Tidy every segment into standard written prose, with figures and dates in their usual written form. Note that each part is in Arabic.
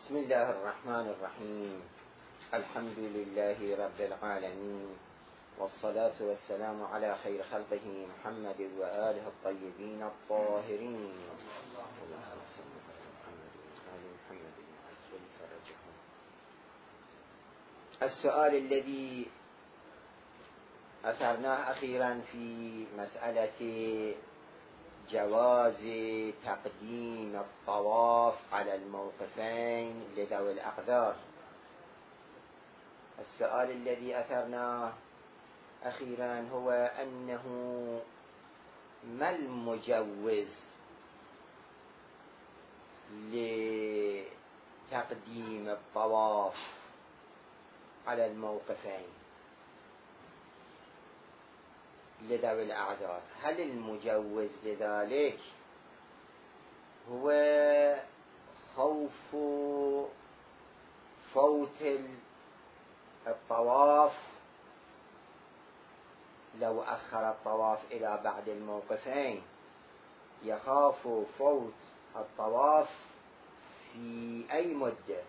بسم الله الرحمن الرحيم. الحمد لله رب العالمين، والصلاة والسلام على خير خلقه محمد وآله الطيبين الطاهرين. السؤال الذي أثرناه أخيرا في مسألة جواز تقديم الطواف على الموقفين لذوي الأقدار. السؤال الذي أثرناه أخيرا هو أنه ما المجوز لتقديم الطواف على الموقفين لذوي الأعذار؟ هل المجوز لذلك هو خوف فوت الطواف، لو أخر الطواف إلى بعد الموقفين يخاف فوت الطواف في أي مدة؟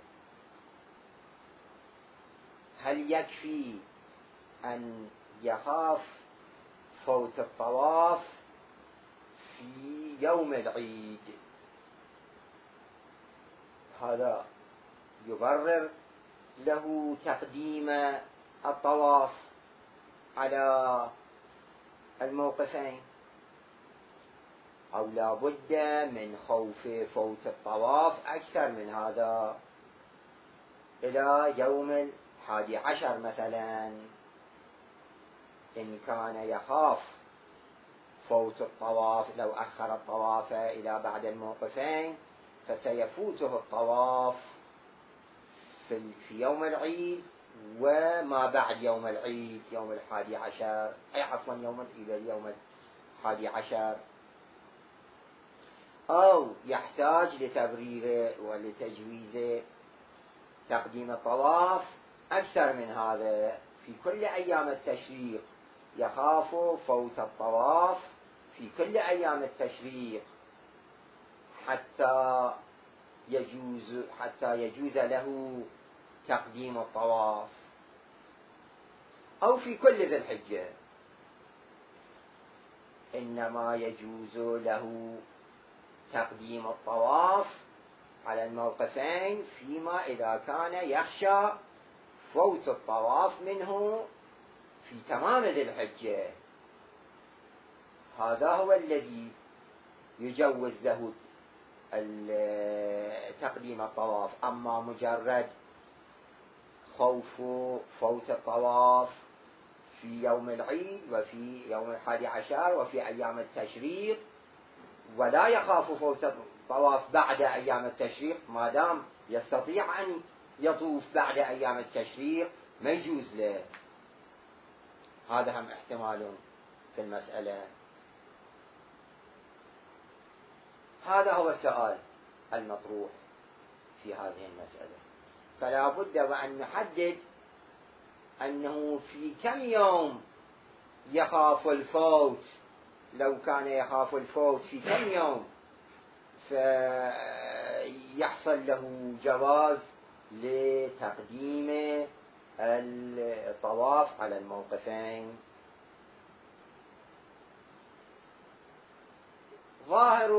هل يكفي أن يخاف فوت الطواف في يوم العيد؟ هذا يبرر له تقديم الطواف على الموقفين، أو لا بد من خوف فوت الطواف أكثر من هذا إلى يوم 11 مثلا؟ إن كان يخاف فوت الطواف لو أخر الطواف إلى بعد الموقفين فسيفوته الطواف في يوم العيد وما بعد يوم العيد، يوم 11، أي عفوا إلى اليوم 11، أو يحتاج لتبرير ولتجويز تقديم الطواف أكثر من هذا في كل أيام التشريق، يخاف فوت الطواف في كل أيام التشريق حتى يجوز له تقديم الطواف، أو في كل ذي الحجة. إنما يجوز له تقديم الطواف على الموقفين فيما إذا كان يخشى فوت الطواف منه في تمام ذي الحجة. هذا هو الذي يجوز له تقديم الطواف. أما مجرد خوف فوت الطواف في يوم العيد وفي يوم 11 وفي أيام التشريق، ولا يخاف فوت الطواف بعد أيام التشريق، ما دام يستطيع أن يطوف بعد أيام التشريق ما يجوز له. هذا هم احتمال في المسألة. هذا هو السؤال المطروح في هذه المسألة. فلا بد وأن نحدد أنه في كم يوم يخاف الفوت. لو كان يخاف الفوت في كم يوم فيحصل له جواز لتقديم الطواف على الموقفين. ظاهر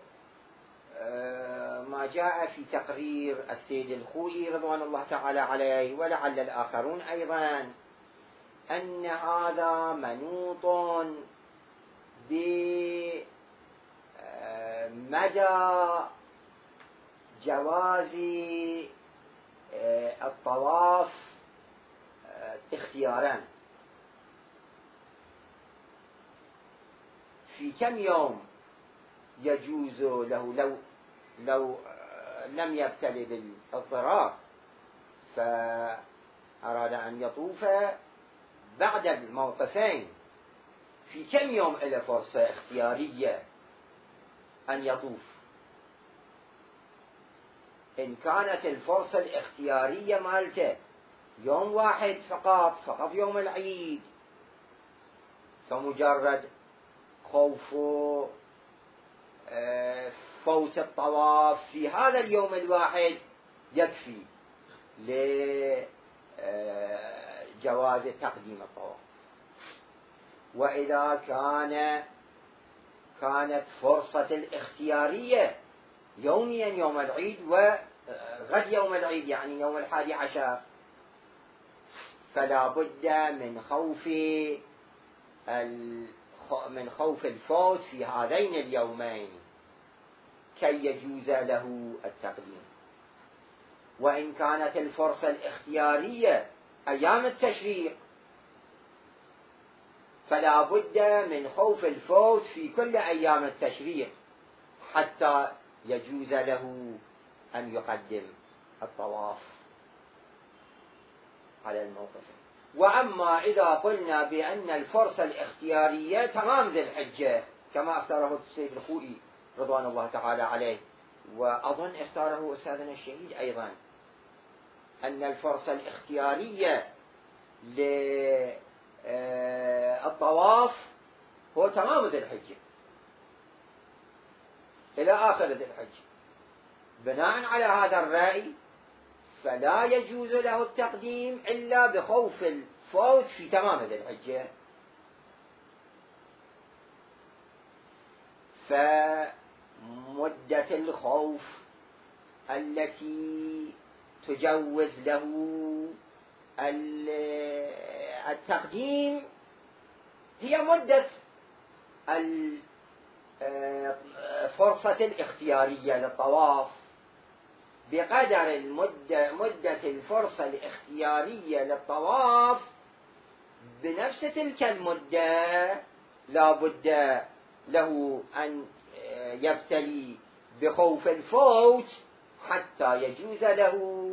ما جاء في تقرير السيد الخوئي رضوان الله تعالى عليه ولعل الآخرون أيضا أن هذا منوط بمدى جواز الطواف اختيارا. في كم يوم يجوز له لو لم يبتلي بالاضطرار فأراد أن يطوف بعد الموقفين، في كم يوم له فرصة اختيارية أن يطوف؟ إن كانت الفرصة الاختيارية مالته يوم واحد فقط يوم العيد، فمجرد خوف فوت الطواف في هذا اليوم الواحد يكفي لجواز تقديم الطواف. وإذا كانت فرصة الاختيارية يوميا يوم العيد وغد يوم العيد، يعني يوم 11، فلا بد من خوف الفوت في هذين اليومين كي يجوز له التقديم. وإن كانت الفرصة الاختيارية أيام التشريق فلا بد من خوف الفوت في كل أيام التشريق حتى يجوز له أن يقدم الطواف على الموقف. وأما إذا قلنا بأن الفرصة الاختيارية تمام ذي الحجة كما اختاره السيد الخوئي رضوان الله تعالى عليه، وأظن اختاره أستاذنا الشهيد أيضا، أن الفرصة الاختيارية للطواف هو تمام ذي الحجة إلى آخر ذي الحجة. بناء على هذا الرأي فلا يجوز له التقديم إلا بخوف الفوت في تمام ذي الحجة. فمدة الخوف التي تجوز له التقديم هي مدة الفرصة الاختيارية للطواف، بقدر مدة الفرصة الاختيارية للطواف بنفس تلك المدة لا بد له أن يبتلي بخوف الفوت حتى يجوز له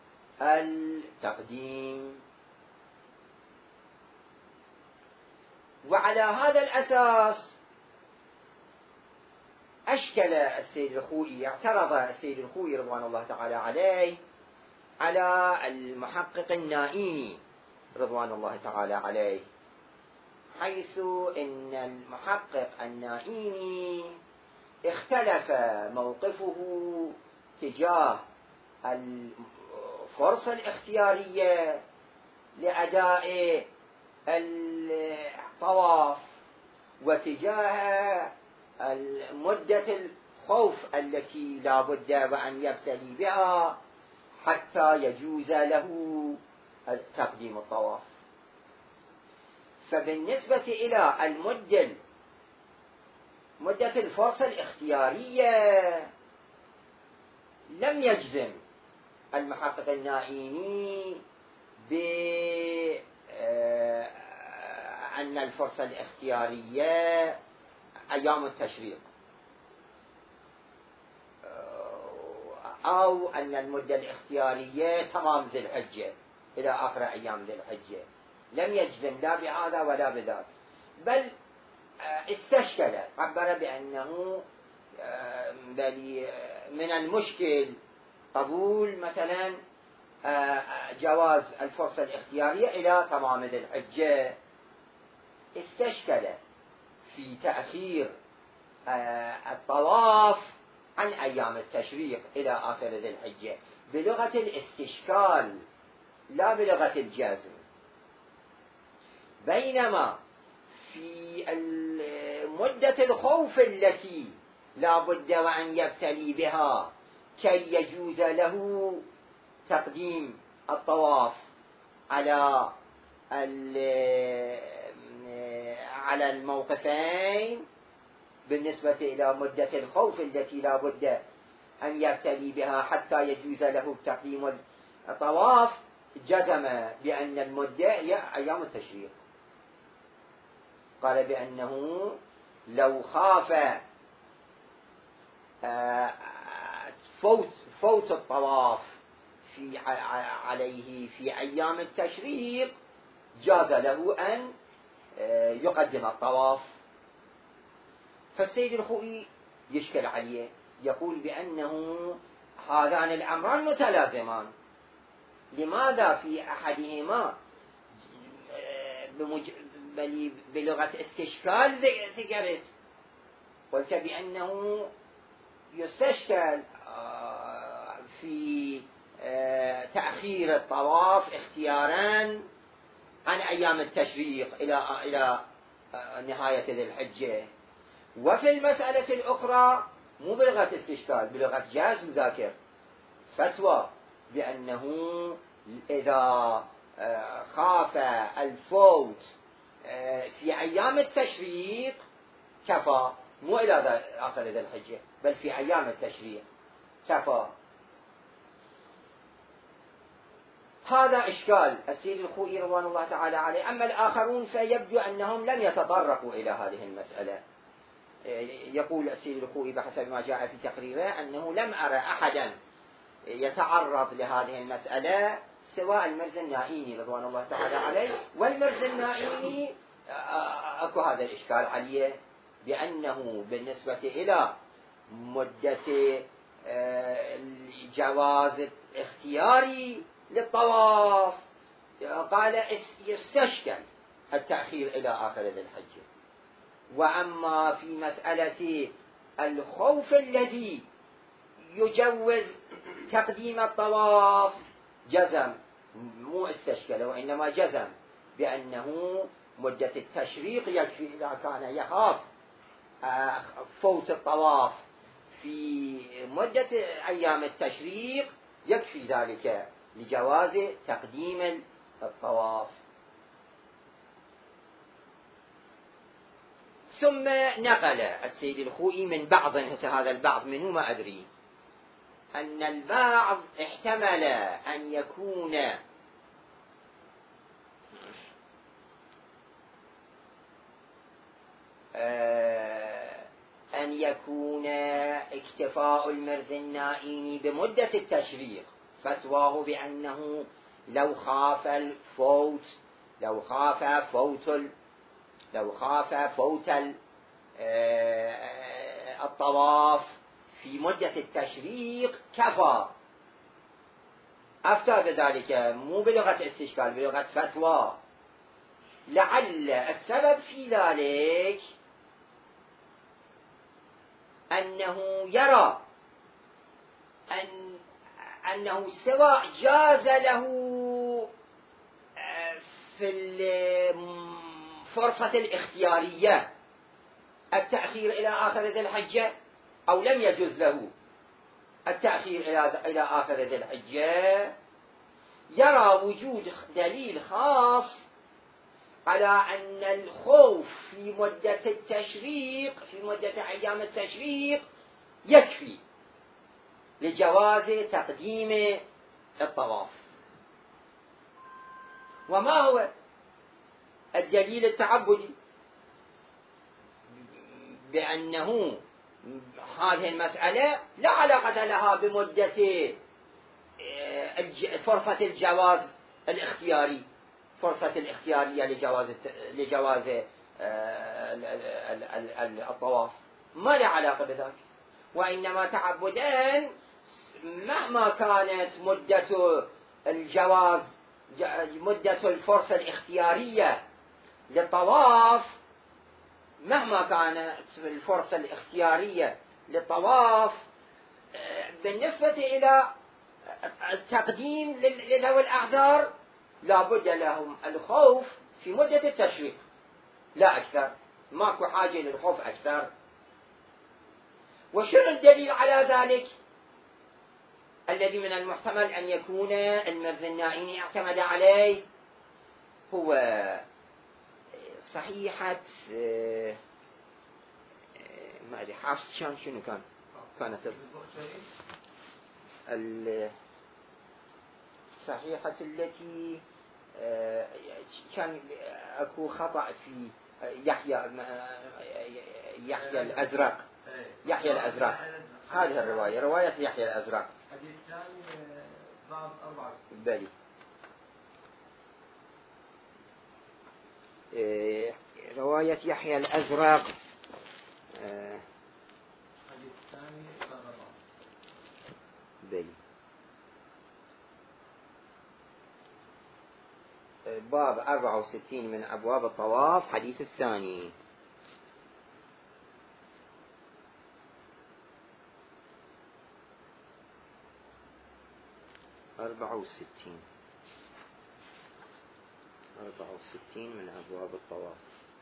التقديم. وعلى هذا الأساس أشكل السيد الخوئي، اعترض السيد الخوئي رضوان الله تعالى عليه على المحقق النائيني رضوان الله تعالى عليه، حيث إن المحقق النائيني اختلف موقفه تجاه الفرصة الاختيارية لأداء الطواف وتجاه مدة الخوف التي لا بد وأن يبتلي بها حتى يجوز له تقديم الطواف. فبالنسبة إلى مدة الفرصة الاختيارية لم يجزم المحقق النائيني بأن الفرصة الاختيارية أيام التشريق، أو أن المدة الاختيارية تمام ذي الحجة إلى آخر أيام ذي الحجة. لم يجزم لا بهذا ولا بذاك، بل استشكل، عبر بأنه من المشكل قبول مثلا جواز الفرصة الاختيارية إلى تمام ذي الحجة. استشكل في تأخير الطواف عن أيام التشريق إلى آخر ذي الحجة بلغة الاستشكال لا بلغة الجزم. بينما في مدة الخوف التي لا بد وأن يبتلي بها كي يجوز له تقديم الطواف على الموقفين، بالنسبة إلى مدة الخوف التي لا بد أن يبتلي بها حتى يجوز له تقديم الطواف، جزم بأن المدة هي أيام التشريق. قال بأنه لو خاف فوت الطواف عليه في أيام التشريق جاز له أن يقدم الطواف. فالسيد الخوئي يشكل عليه، يقول بأنه هذان الأمران متلازمان، لماذا في أحدهما بلغة استشكال ذكرت؟ قلت بأنه يستشكل في تأخير الطواف اختيارا عن أيام التشريق إلى نهاية ذي الحجة. وفي المسألة الأخرى مو بلغة استشكال، بلغة جاز مذاكر فتوى بأنه إذا خاف الفوت في أيام التشريق كفى، مو إلى آخر ذي الحجة بل في أيام التشريق كفى. هذا إشكال السيد الخوئي رضوان الله تعالى عليه. أما الآخرون فيبدو أنهم لم يتطرقوا إلى هذه المسألة. يقول السيد الخوئي بحسب ما جاء في تقريره أنه لم أرى أحدا يتعرض لهذه المسألة سواء المرزا النائيني رضوان الله تعالى عليه. والمرزا النائيني أكو هذا الإشكال عليه، بأنه بالنسبة إلى مدة الجواز اختياري للطواف قال يستشكل التأخير إلى آخر ذي الحجة. وأما في مسألة الخوف الذي يجوز تقديم الطواف جزم، مو استشكل وإنما جزم بأنه مدة التشريق يكفي. إذا كان يخاف فوت الطواف في مدة أيام التشريق يكفي ذلك لجواز تقديم الطواف. ثم نقل السيد الخوئي من بعض، هذا البعض منه ما أدري، أن البعض احتمل أن يكون اكتفاء المرز النائيني بمدة التشريق فتواه بأنه لو خاف فوت الطواف في مدة التشريق كفى. أفتى بذلك مو بلغة استشكال، بلغة فتوى. لعل السبب في ذلك أنه يرى أنه سواء جاز له في الفرصة الاختيارية التأخير إلى آخر ذي الحجة أو لم يجوز له التأخير إلى آخر ذي الحجة، يرى وجود دليل خاص على أن الخوف في مدة التشريق، في مدة أيام التشريق، يكفي لجواز تقديم الطواف. وما هو الدليل التعبدي؟ بأنه هذه المسألة لا علاقة لها بمدة فرصة الجواز الاختياري، فرصة الاختيارية لجواز الطواف، ما له علاقة بذلك. وإنما تعبدان مهما كانت مدة الجواز، مدة الفرصة الاختيارية للطواف، مهما كانت الفرصة الاختيارية للطواف بالنسبة إلى التقديم لذوي الأعذار لا بد لهم الخوف في مدة التشريق لا أكثر، ماكو حاجة للخوف أكثر. وشنو الدليل على ذلك؟ الذي من المحتمل أن يكون المرز النائيني اعتمد عليه هو صحيحة ما أدري حفص شنو كانت الصحيحة التي كان أكو خطأ في يحيى الأزرق. يحيى الأزرق، هذه الرواية، رواية يحيى الأزرق. حديث ثاني باب 4 بلي. رواية يحيى الأزرق حديث ثاني باب 4 بلي. باب 64 من أبواب الطواف، حديث الثاني. 64 من أبواب الطواف.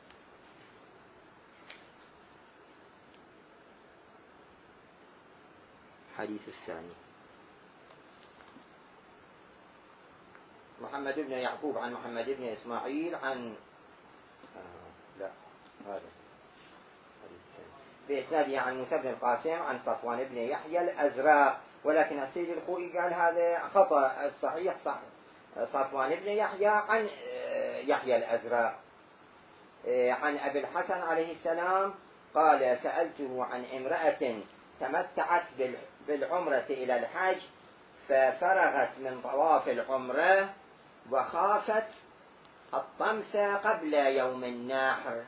الحديث الثاني: محمد بن يعقوب عن محمد بن إسماعيل عن لا هذا بإسناده عن موسى بن القاسم عن صفوان بن يحيى الأزرق، ولكن السيد الخوئي قال هذا خطأ، الصحيح صح صفوان بن يحيى عن يحيى الأزرق. عن أبي الحسن عليه السلام قال: سألته عن امرأة تمتعت بالعمرة إلى الحج ففرغت من طواف العمرة وخافت الطمس قبل يوم النحر،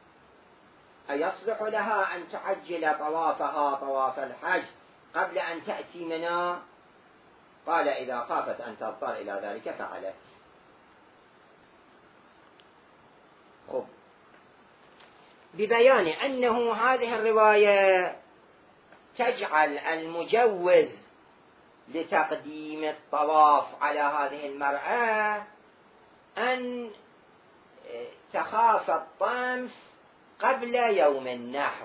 أيصلح لها أن تعجل طوافها طواف الحج قبل أن تأتي منى؟ قال: إذا خافت أن تضطر إلى ذلك فعلت. خب، ببيان أنه هذه الرواية تجعل المجوز لتقديم الطواف على هذه المرأة أن تخاف الطمس قبل يوم النحر،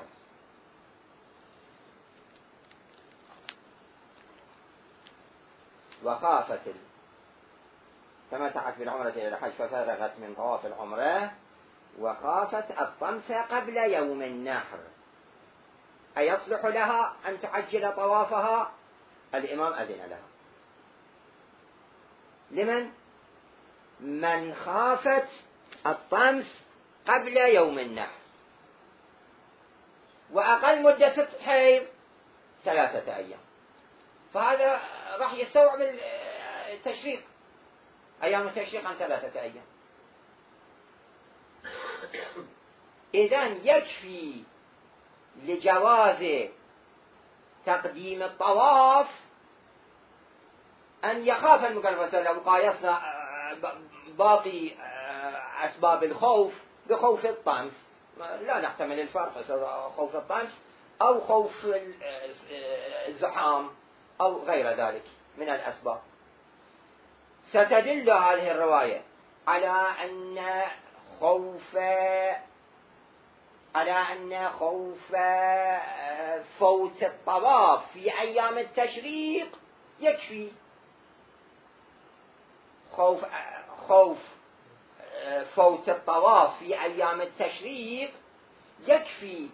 وخافت تمتعت بالعمرة إلى الحج ففرغت من طواف العمرة وخافت الطمس قبل يوم النحر، أيصلح لها أن تعجل طوافها؟ الإمام أذن لها. لمن؟ من خافت الطمس قبل يوم النحر، وأقل مدة الحيض 3 أيام، فهذا راح يستوعب التشريق، أيام التشريق عن 3 أيام. إذن يكفي لجواز تقديم الطواف أن يخاف المكلف لو قايسنا باقي أسباب الخوف بخوف الطمس، لا نحتمل الفرق، خوف الطمس أو خوف الزحام أو غير ذلك من الأسباب. ستدل هذه الرواية على أن خوف فوت الطواف في أيام التشريق يكفي. خوف فوت الطواف في أيام التشريق يكفي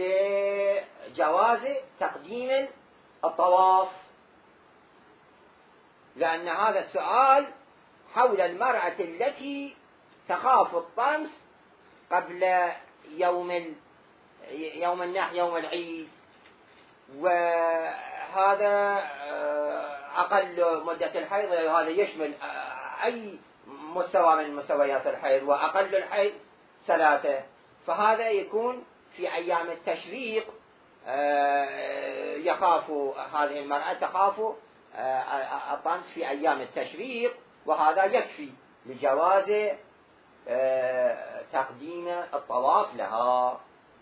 لجواز تقديم الطواف، لأن هذا السؤال حول المرأة التي تخاف الطمس قبل يوم النحر يوم العيد، وهذا أقل مدة الحيض، هذا يشمل أي مستوى من مستويات الحيض، وأقل الحيض 3، فهذا يكون في أيام التشريق. يخاف هذه المرأة تخاف الطمس في أيام التشريق، وهذا يكفي لجواز تقديم الطواف لها.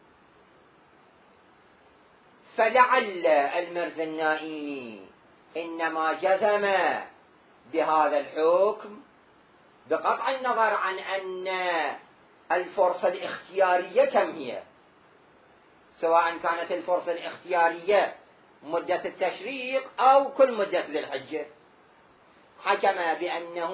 فلعل المرزي النائمي إنما جزم بهذا الحكم بقطع النظر عن أن الفرصة الاختيارية كم هي، سواء كانت الفرصة الاختيارية مدة التشريق أو كل مدة ذي الحجة، حكم بأنه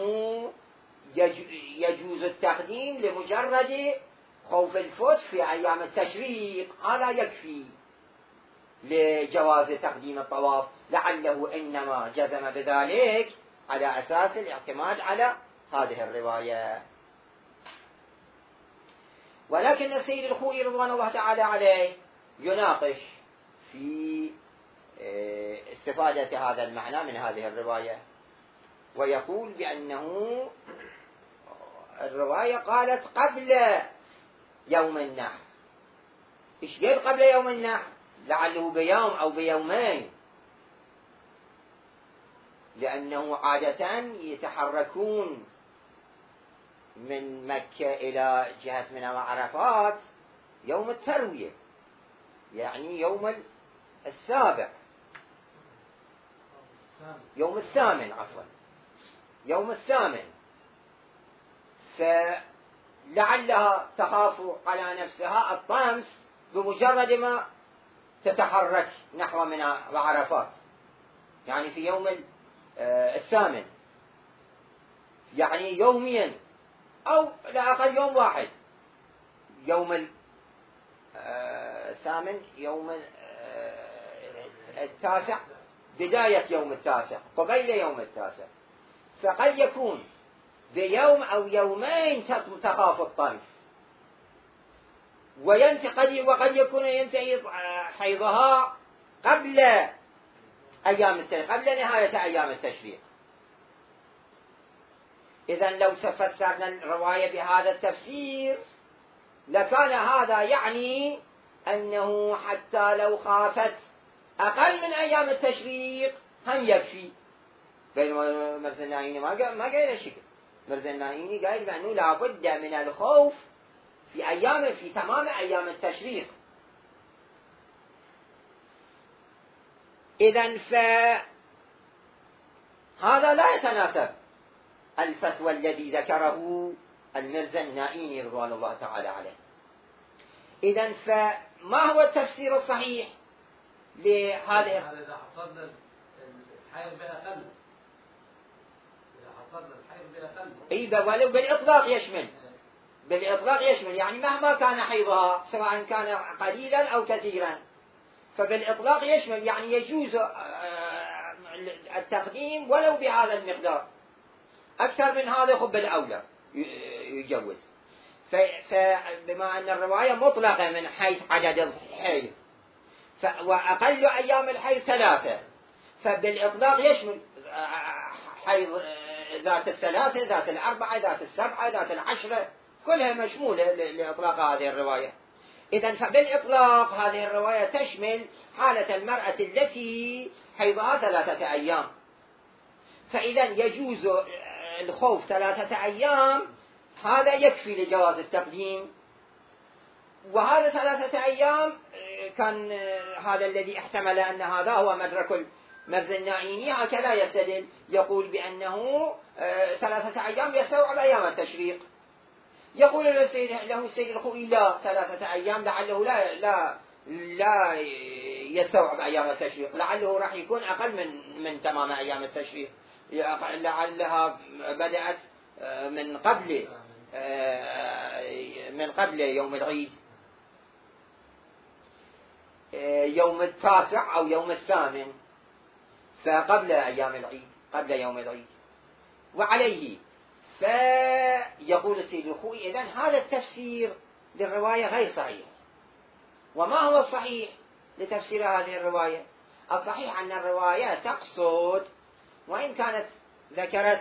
يجوز التقديم لمجرد خوف الفوت في أيام التشريق، هذا يكفي لجواز تقديم الطواف. لعله إنما جزم بذلك على أساس الاعتماد على هذه الرواية. ولكن السيد الخوئي رضوان الله تعالى عليه يناقش في استفادة هذا المعنى من هذه الرواية، ويقول بأنه الرواية قالت قبل يوم النحر. إيش قال قبل يوم النحر؟ لعله بيوم أو بيومين، لأنه عادة يتحركون من مكة إلى جهة منى وعرفات يوم التروية، يعني يوم السابع، يوم الثامن عفوا، يوم الثامن، فلعلها تخاف على نفسها الطمس بمجرد ما تتحرك نحو منى وعرفات، يعني في يوم الثامن، يعني يوميا أو لا أقل يوم واحد، يوم الثامن، يوم التاسع، بداية يوم التاسع، قبيل يوم التاسع، فقد يكون بيوم أو يومين تخاف الطمس، وقد يكون ينتهي حيضها قبل قبل نهاية أيام التشريق. إذن لو فسرنا الرواية بهذا التفسير لكان هذا يعني أنه حتى لو خافت أقل من أيام التشريق هم يكفي. بينما مرزا النايني ما قال الشكل، مرزا النايني قال بأنه لا بد من الخوف في تمام أيام التشريق. إذن فهذا لا يتناسب الفتوى الذي ذكره المرزا النائيني رضوان الله تعالى عليه. إذن فما هو التفسير الصحيح لهذا؟ إذا حصلنا الحيض بأقل، إذا حصلنا الحيض بأقل، ولو بالإطلاق يشمل يعني مهما كان حيضها سواء كان قليلا أو كثيرا، فبالإطلاق يشمل يعني يجوز التقديم ولو بهذا المقدار، أكثر من هذا خب الأولى يجوز. فبما أن الرواية مطلقة من حيث عدد الحيض، وأقل أيام الحيض 3، فبالإطلاق يشمل حيض ذات 3، ذات 4، ذات 7، ذات 10، كلها مشمولة لإطلاق هذه الرواية. إذن فبالإطلاق هذه الرواية تشمل حالة المرأة التي حيضها 3 أيام، فإذا يجوز الخوف 3 أيام، هذا يكفي لجواز التقديم. وهذا 3 أيام كان هذا الذي احتمل أن هذا هو مدرك المرزا النائيني، هكذا يستدل، يقول بأنه 3 أيام يستوعب أيام التشريق. يقول له السيد الخوئي لا، 3 أيام لعله لا يستوعب أيام التشريق، لعله راح يكون أقل من تمام أيام التشريق، لعلها بدأت من قبل يوم العيد، يوم التاسع أو يوم الثامن، فقبل أيام العيد، قبل يوم العيد. وعليه فيقول السيد الخوئي إذن هذا التفسير للرواية غير صحيح. وما هو الصحيح لتفسير هذه الرواية؟ الصحيح أن الرواية تقصد، وإن كانت ذكرت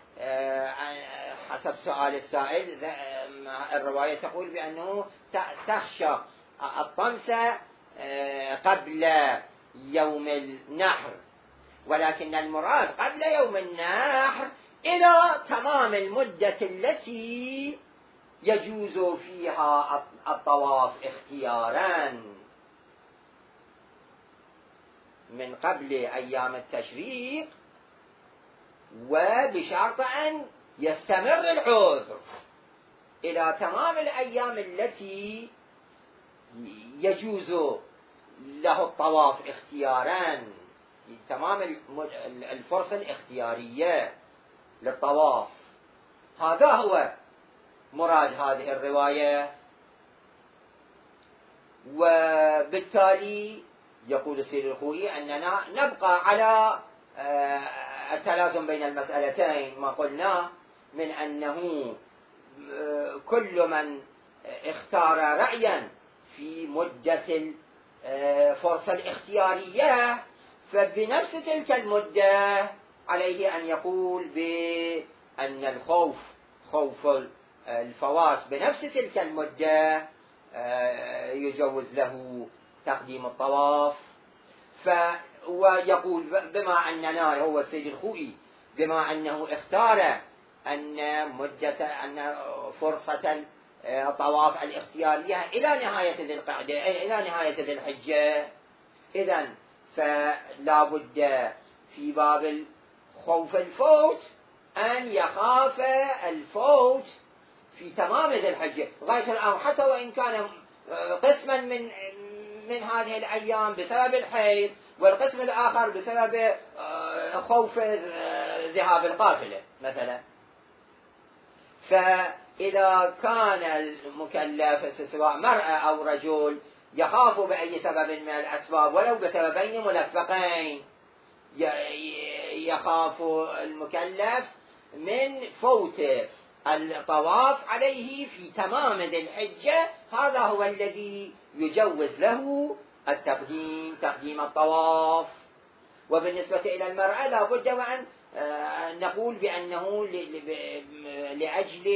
حسب سؤال السائل الرواية تقول بأنه تخشى الطمس قبل يوم النحر، ولكن المراد قبل يوم النحر إلى تمام المدة التي يجوز فيها الطواف اختيارا من قبل أيام التشريق، وبشرط أن يستمر العذر إلى تمام الأيام التي يجوز له الطواف اختيارا، تمام الفرصة الاختيارية للطواف. هذا هو مراد هذه الرواية. وبالتالي يقول السيد الخوئي أننا نبقى على التلازم بين المسألتين، ما قلنا من أنه كل من اختار رأيا في مدة الفرصة الاختيارية فبنفس تلك المدة عليه أن يقول بأن خوف الفوات بنفس تلك المدة يجوز له تقديم الطواف. ويقول بما أننا، هو السيد الخوئي، بما أنه اختار أن فرصة الطواف الاختيارية إلى نهاية ذي القعدة، إلى نهاية ذي الحجة، إذن فلا بد في باب خوف الفوت أن يخاف الفوت في تمام ذي الحجة غاية الأمر، حتى وإن كان قسما من هذه الأيام بسبب الحيض، والقسم الآخر بسبب خوف ذهاب القافلة مثلا. فإذا كان المكلف سواء مرأة أو رجل يخاف بأي سبب من الأسباب ولو بسببين ملفقين، يخاف المكلف من فوت الطواف عليه في تمام ذي الحجة، هذا هو الذي يجوز له تقديم الطواف. وبالنسبة إلى المرأة لا بد وأن نقول بأنه لأجل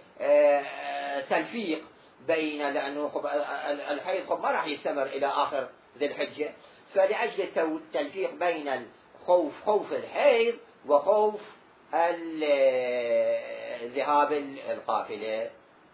تلفيق بين، لأنه الحيض ما راح يستمر إلى آخر ذي الحجة، فلأجل التلفيق بين خوف الحيض وخوف ذهاب القافلة.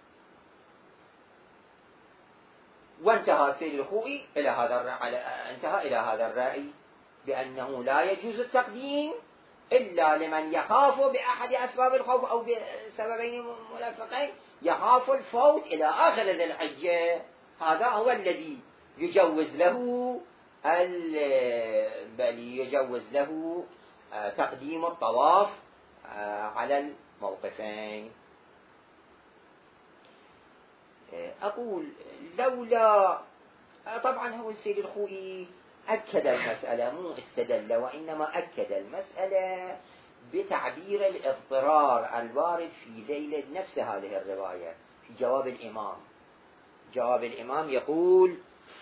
وانتهى السيد الخوئي انتهى إلى هذا الرأي بأنه لا يجوز التقديم إلا لمن يخاف بأحد أسباب الخوف أو بسببين ملفقين، يخاف الفوت إلى آخر ذي الحجة، هذا هو الذي يجوز له تقديم الطواف على الموقفين. أقول لولا، طبعا هو السيد الخوئي أكد المسألة، مو استدل، وإنما أكد المسألة بتعبير الاضطرار الوارد في ذيل نفس هذه الرواية في جواب الإمام. جواب الإمام يقول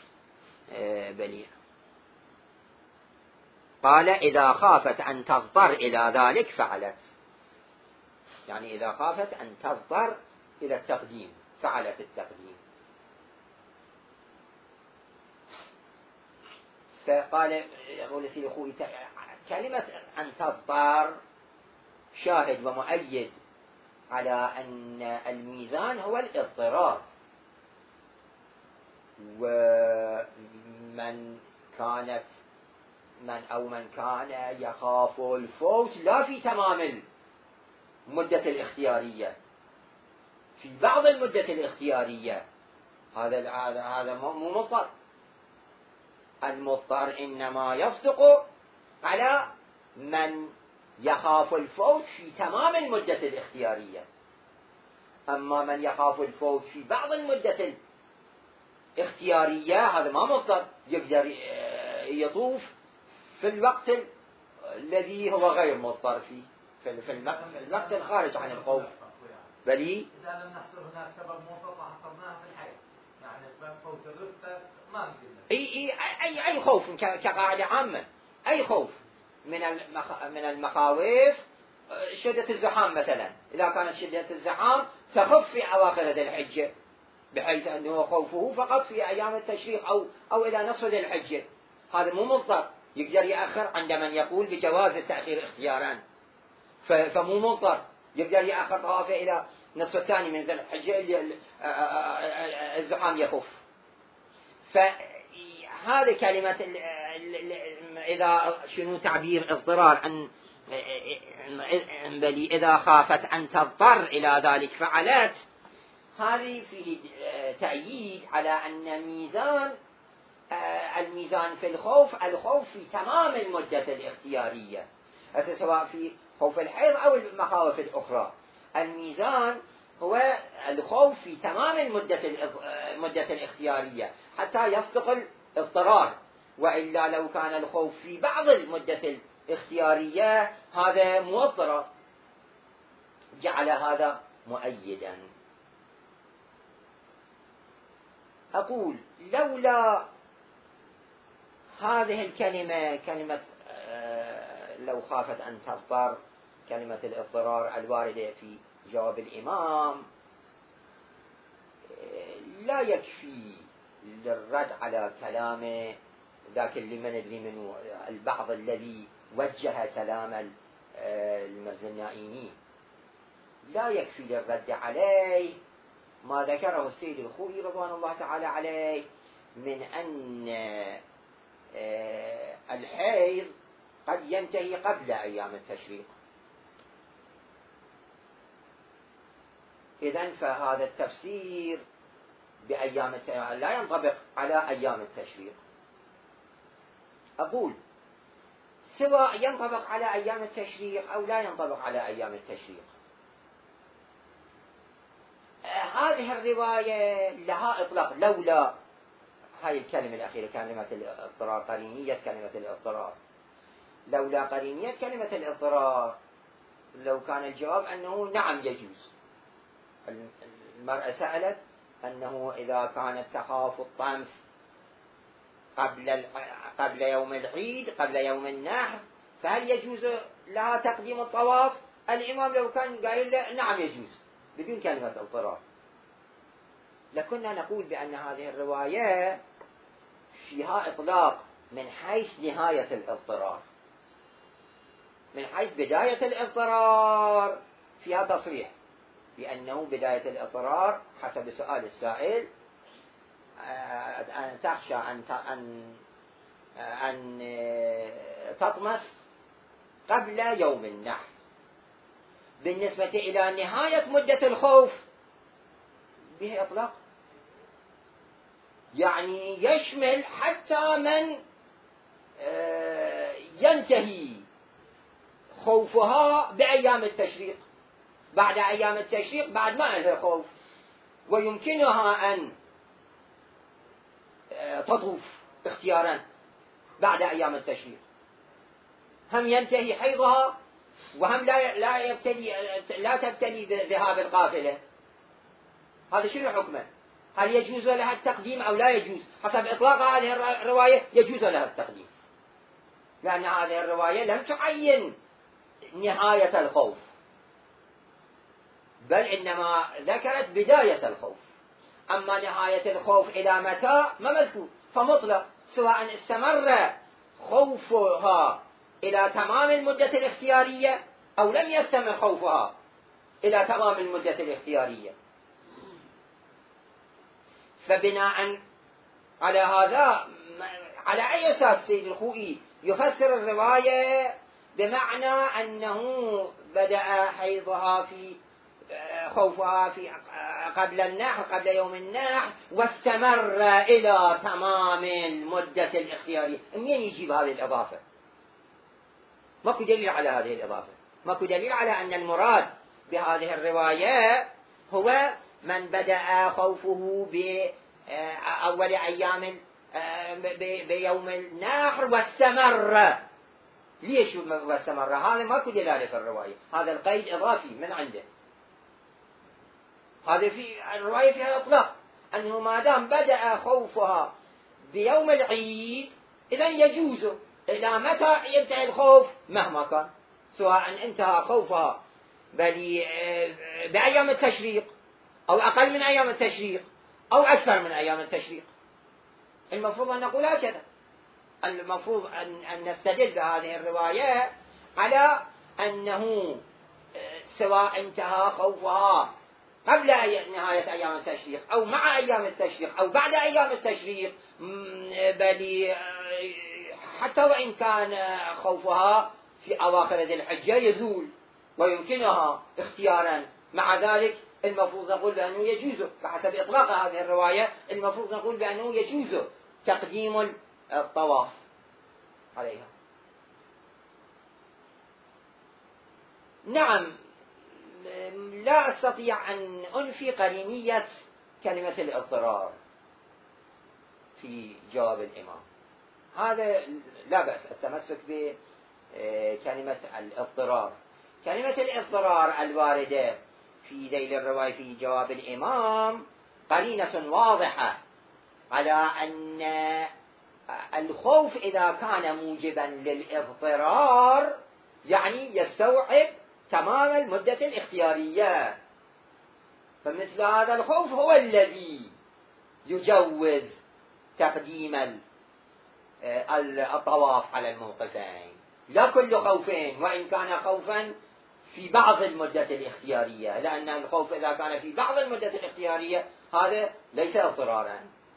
قال إذا خافت أن تضطر إلى ذلك فعلت، يعني إذا خافت أن تضطر إلى التقديم فعلت التقديم. فقال يقول سيدي أخوي كلمة أن تضطر شاهد ومؤيد على أن الميزان هو الاضطرار، ومن كان يخاف الفوت لا في تمام المدة الاختيارية، في بعض المدة الاختيارية، هذا مو مضطر. المضطر إنما يصدق على من يخاف الفوت في تمام المدة الاختيارية، أما من يخاف الفوت في بعض المدة الاختيارية هذا ما مضطر، يقدر يطوف في الوقت الذي هو غير مضطر فيه، في الوقت الخارج عن الخوف. بلي إذا لم نحصل هناك سبب موثق حصلناها في الحيض، يعني فوت الرفقة ما نقدر. أي خوف كقاعدة عامة، أي خوف من المخاوف، شدة الزحام مثلا، إذا كانت شدة الزحام تخف في أواخر ذي الحجة بحيث أنه خوفه فقط في أيام التشريق أو إلى نصف ذي الحجة، هذا مو مضطر، يقدر يأخر عند من يقول بجواز التأخير اختيارا، فمو مضطر، يقدر يأخر طوافه إلى نصف الثاني من ذي الحجة اللي الزحام يخف. فهذه كلمة إذا شنو تعبير اضطرار أن بل إذا خافت أن تضطر إلى ذلك فعلت، هذه فيه تأييد على أن الميزان في الخوف في تمام المدة الاختيارية، سواء في خوف الحيض أو المخاوف الأخرى، الميزان هو الخوف في تمام المدة الاختيارية حتى يصدق الاضطرار، وإلا لو كان الخوف في بعض المدة الاختيارية هذا مضطر، جعل هذا مؤيدا. أقول لولا هذه الكلمة، كلمة لو خافت أن تضطر، كلمة الاضطرار الواردة في جواب الإمام، لا يكفي للرد على كلام ذاك اللي ما ندري منه البعض الذي وجه كلام المرزنائيني، لا يكفي للرد عليه ما ذكره السيد الخوئي رضوان الله تعالى عليه من أن الحيض قد ينتهي قبل أيام التشريق، إذن فهذا التفسير بأيام لا ينطبق على أيام التشريق. أقول سواء ينطبق على أيام التشريق أو لا ينطبق على أيام التشريق، هذه الرواية لها إطلاق لولا هاي الكلمة الأخيرة كلمة الاضطرار، قرينية كلمة الاضطرار. لولا قرينية كلمة الاضطرار لو كان الجواب أنه نعم يجوز. المرأة سألت أنه إذا كانت تخاف الطمس قبل يوم العيد قبل يوم النحر فهل يجوز لها تقديم الطواف؟ الإمام لو كان قائل نعم يجوز بدون كلمة اضطرار، لكنا نقول بأن هذه الرواية فيها إطلاق من حيث نهاية الاضطرار. من حيث بداية الاضطرار فيها تصريح بأنه بداية الاضطرار حسب سؤال السائل أن تخشى أن تطمس قبل يوم النحر. بالنسبة إلى نهاية مدة الخوف به إطلاق، يعني يشمل حتى من ينتهي خوفها بأيام التشريق. بعد أيام التشريق بعد ما عندها خوف ويمكنها أن تطوف اختيارا بعد أيام التشريق، هم ينتهي حيضها وهم لا تبتلي بذهاب القافلة. هذا شنو حكمه؟ هل يجوز لها التقديم أو لا يجوز؟ حسب إطلاق هذه الرواية يجوز لها التقديم، لأن هذه الرواية لم تعين نهاية الخوف بل إنما ذكرت بداية الخوف. أما نهاية الخوف إلى متى ما مذكور، فمطلق سواء استمر خوفها إلى تمام المدة الاختيارية أو لم يستمر خوفها إلى تمام المدة الاختيارية. فبناء على هذا على أي أساس سيد الخوئي يفسر الرواية بمعنى أنه بدأ حيضها في خوفها في قبل النحر قبل يوم النحر واستمر إلى تمام المدة الاختيارية؟ منين يجيب هذه الإضافة؟ ماكو دليل على هذه الإضافة، ماكو دليل على أن المراد بهذه الرواية هو من بدأ خوفه بأول أيام بيوم النحر واستمر. ليش واستمر؟ هذا ماكو دلالة في الرواية، هذا القيد إضافي من عنده. هذا في الرواية فيها إطلاق أنه ما دام بدأ خوفها بيوم العيد إذن يجوز. إلى متى ينتهي الخوف مهما كان، سواء انتهى خوفها بأيام التشريق أو أقل من أيام التشريق أو أكثر من أيام التشريق. المفروض أن نقول هكذا، المفروض أن نستدل بهذه الرواية على أنه سواء انتهى خوفها قبل نهاية أيام التشريق أو مع أيام التشريق أو بعد أيام التشريق، بل حتى وإن كان خوفها في أواخر ذي الحجة يزول ويمكنها اختيارا، مع ذلك المفروض نقول بأنه يجوز بحسب إطلاق هذه الرواية، المفروض نقول بأنه يجوز تقديم الطواف عليها. نعم، لا أستطيع أن أنفي قرينية كلمة الاضطرار في جواب الإمام، هذا لا بأس التمسك بكلمة الاضطرار. كلمة الاضطرار الواردة في ذيل الرواية في جواب الإمام قرينة واضحة على أن الخوف إذا كان موجبا للاضطرار يعني يستوعب تمام المدة الاختيارية، فمثل هذا الخوف هو الذي يجوز تقديم الطواف على الموقفين، لا كل خوفين وإن كان خوفا في بعض المدة الاختيارية، لأن الخوف إذا كان في بعض المدة الاختيارية هذا ليس اضطرارا.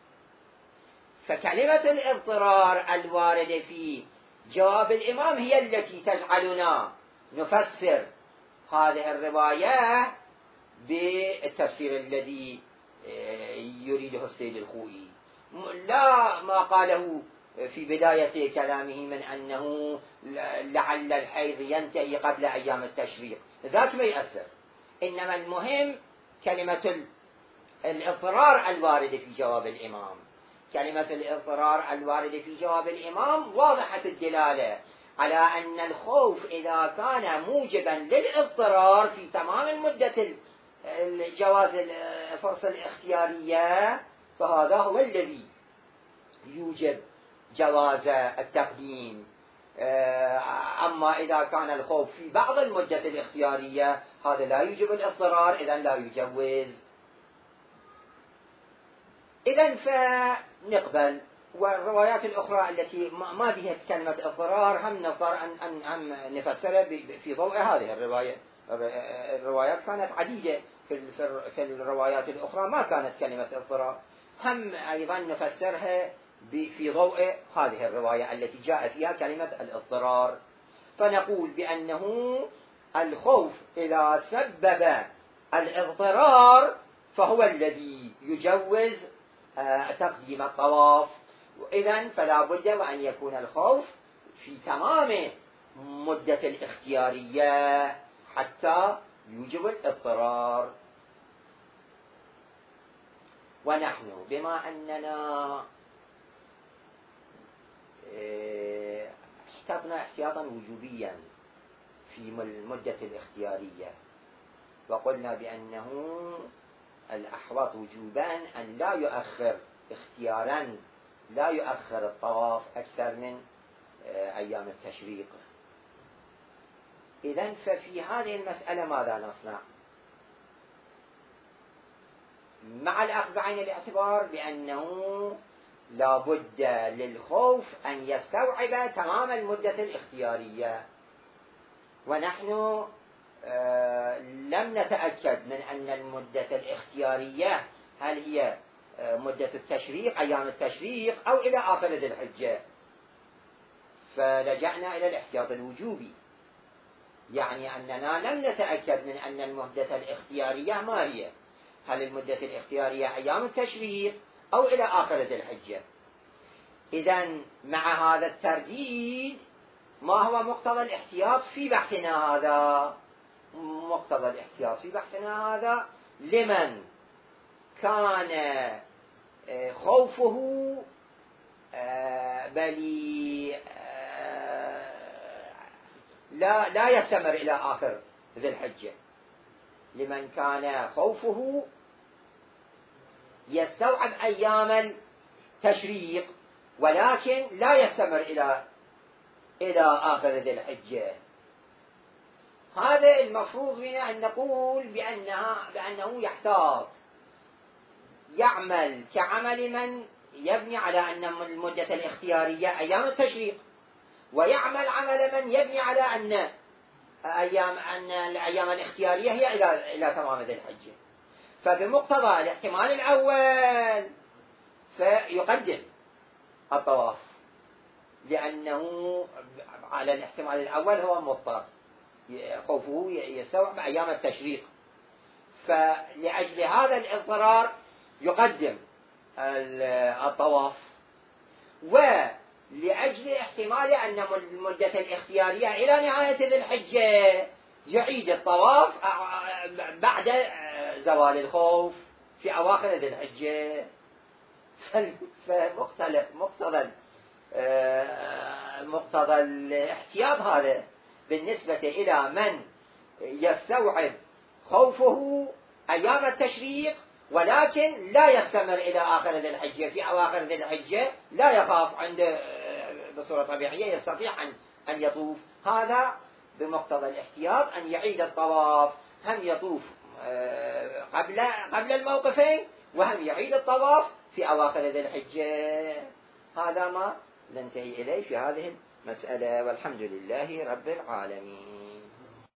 فكلمة الاضطرار الواردة في جواب الإمام هي التي تجعلنا نفسر هذه الرواية بالتفسير الذي يريده السيد الخوئي، لا ما قاله في بداية كلامه من أنه لعل الحيض ينتهي قبل أيام التشريق، ذاك ما يأثر. إنما المهم كلمة الاضطرار الوارد في جواب الإمام. كلمة الاضطرار الوارد في جواب الإمام واضحة الدلالة على أن الخوف إذا كان موجبا للاضطرار في تمام مدة الجواز الفرصة الاختيارية، فهذا هو الذي يوجب جواز التقديم. أما إذا كان الخوف في بعض المدة الاختيارية هذا لا يوجب الاضطرار، إذن لا يجوز. إذن فنقبل. والروايات الأخرى التي ما بها كلمة اضطرار هم نضطر أن نفسرها في ضوء هذه الرواية. الروايات كانت عديدة، في الروايات الأخرى ما كانت كلمة اضطرار، هم أيضا نفسرها في ضوء هذه الرواية التي جاء فيها كلمة الاضطرار. فنقول بأنه الخوف إذا سبب الاضطرار فهو الذي يجوز تقديم الطواف. إذن فلا بد وأن يكون الخوف في تمام مدة الاختيارية حتى يوجب الاضطرار. ونحن بما أننا احتطنا احتياطا وجوبيا في المدة الاختيارية، وقلنا بأنه الأحوط وجوبا أن لا يؤخر اختيارا، لا يؤخر الطواف أكثر من أيام التشريق. إذن ففي هذه المسألة ماذا نصنع؟ مع الأخذ بعين الاعتبار بأنه لا بد للخوف أن يستوعب تمام المدة الاختيارية، ونحن لم نتأكد من أن المدة الاختيارية هل هي مدة التشريق أيام التشريق أو إلى آخر ذي الحجة، فلجأنا إلى الاحتياط الوجوبي، يعني أننا لم نتأكد من أن المدة الاختيارية ما هي، هل المدة الاختيارية أيام التشريق أو إلى آخر ذي الحجة. إذن مع هذا الترديد ما هو مقتضى الاحتياط في بحثنا هذا؟ مقتضى الاحتياط في بحثنا هذا لمن كان خوفه بل لا يستمر إلى آخر ذي الحجة، لمن كان خوفه يستوعب أيام التشريق ولكن لا يستمر إلى آخر ذي الحجة. هذا المفروض بنا أن نقول بأنه يحتاط، يعمل كعمل من يبني على أن المدة الاختيارية أيام التشريق، ويعمل عمل من يبني على أن الأيام الاختيارية هي إلى تمام ذي الحجة. فبمقتضى الاحتمال الأول فيقدم الطواف، لأنه على الاحتمال الأول هو مضطر خوفه يستوعب أيام التشريق، فلأجل هذا الاضطرار يقدم الطواف، ولأجل احتمال أن المدة الاختيارية إلى نهاية ذي الحجة يعيد الطواف بعد زوال الخوف في أواخر ذي الحجة. مقتضى الاحتياط هذا بالنسبة إلى من يستوعب خوفه أيام التشريق ولكن لا يستمر إلى آخر ذي الحجة، في أواخر ذي الحجة لا يخاف عنده بصورة طبيعية يستطيع أن يطوف. هذا بمقتضى الاحتياط أن يعيد الطواف، هم يطوف قبل الموقفين وهم يعيد الطواف في أواخر ذي الحجة. هذا ما ننتهي إليه في هذه المسألة، والحمد لله رب العالمين.